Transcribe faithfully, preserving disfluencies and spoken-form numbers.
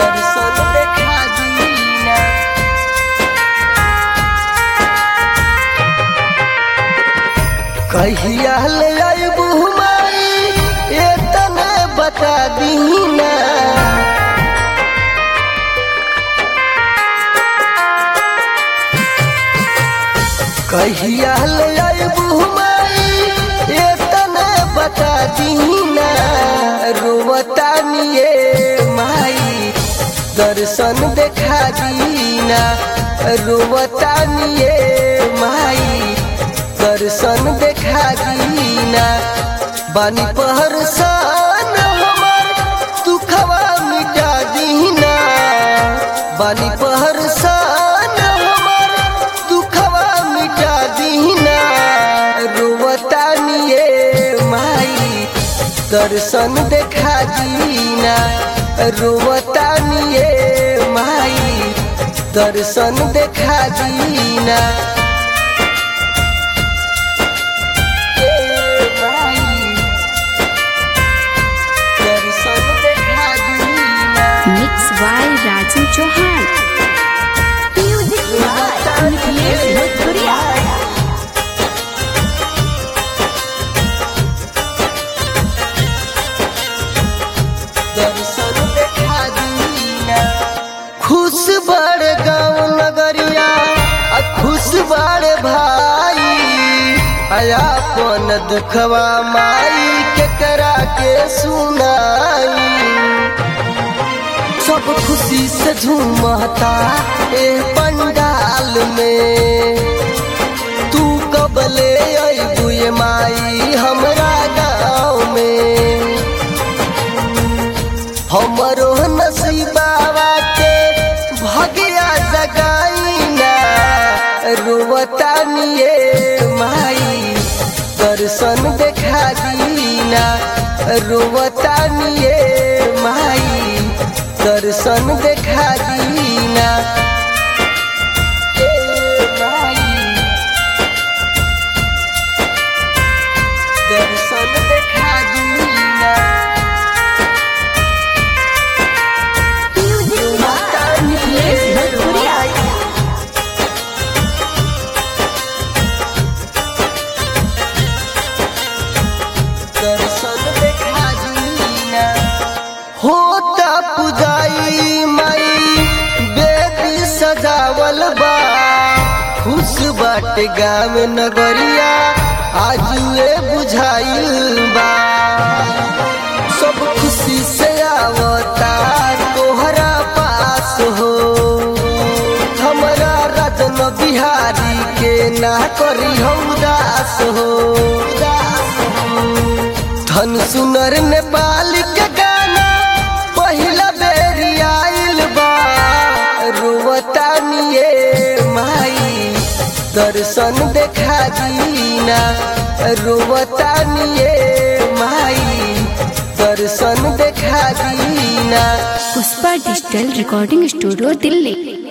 दर्शन देखा दीना। कहिया ले आइबू माई एतने बता दीना। कहिया ले आइबू माई एतने बता दीना। रोवतानिए माई दर्शन देखा दीना। रोवतानिए माई दर्शन देखा दीना। बानी पहरसान हमार दुखवा मिटा दीना। बानी पहरसान हमार दुखवा मिटा दीना। रोवतानिए माई दर्शन देखा दीना। रोवतानिए माई दर्शन देखा दीना। Mix by Raju Chauhan. Music by Nikhilesh Bhojpuriya. दर्शन देखा दीना। खुश बड़ गाँव नगरिया आ खुश बड़ भाई। अपन दुखवा माई केकरा के सुनाई। सब खुशी से झूमता ए पंडाल में। तू कब ले अइबू ये माई हमरा गाँव में। हमरो नसीबावा के भगिया जगाईना। रोवतानिए माई दर्शन देखा दीना। रोवतानिए माई दर्शन देखा दीना। ए माई दर्शन देखा दीना। Music by Nikhilesh Bhojpuriya. दर्शन देखा दीना। होता पुजाई माई बेदी सजावल बा। खुश बाटे गाँव नगरिया आजुए बुझाइल बा। सब खुशी से आवता तोहरा पास हो। हमरा राजन बिहारी के ना करी हम उदास हो। धन सुनर नेपाल के गाना पहिला बेरी आइल बा। रोवतानिए माई दर्शन देखा दीना। रोवतानिए माई दर्शन देखा दीना। Pushpa digital recording studio Delhi.